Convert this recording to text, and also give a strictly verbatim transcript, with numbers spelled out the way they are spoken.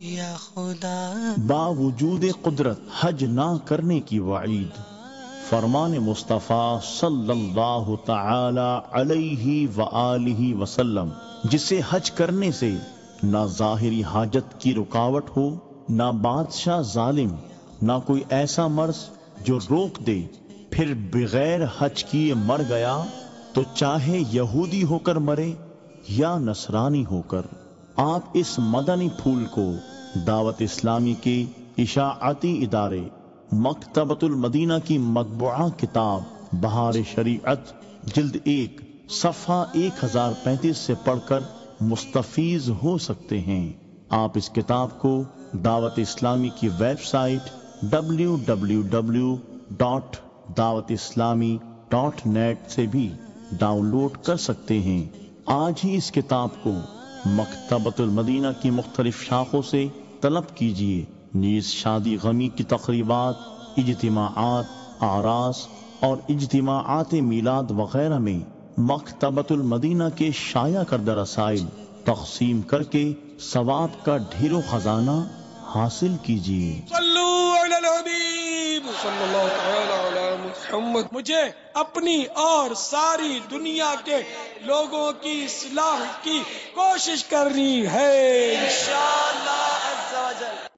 یا خدا باوجود قدرت حج نہ کرنے کی وعید، فرمان مصطفیٰ صلی اللہ تعالی علیہ وآلہ وسلم، جسے حج کرنے سے نہ ظاہری حاجت کی رکاوٹ ہو، نہ بادشاہ ظالم، نہ کوئی ایسا مرض جو روک دے، پھر بغیر حج کیے مر گیا تو چاہے یہودی ہو کر مرے یا نصرانی ہو کر۔ آپ اس مدنی پھول کو دعوت اسلامی کے اشاعتی ادارے مکتبۃ المدینہ کی مطبوعہ کتاب بہار شریعت جلد ایک صفحہ ایک ہزار پینتیس سے پڑھ کر مستفیض ہو سکتے ہیں۔ آپ اس کتاب کو دعوت اسلامی کی website W W W dot Dawat Islami dot net سے بھی ڈاؤن لوڈ کر سکتے ہیں۔ آج ہی اس کتاب کو مکتبۃ المدینہ کی مختلف شاخوں سے طلب کیجیے۔ نیز شادی غمی کی تقریبات، اجتماعات، اعراس اور اجتماعات میلاد وغیرہ میں مکتبۃ المدینہ کے شائع کردہ رسائل تقسیم کر کے ثواب کا ڈھیر و خزانہ حاصل کیجیے۔ صلو علی الحبیب صلی اللہ تعالی علی محمد۔ مجھے اپنی اور ساری دنیا کے لوگوں کی اصلاح کی کوشش کرنی ہے انشاءاللہ۔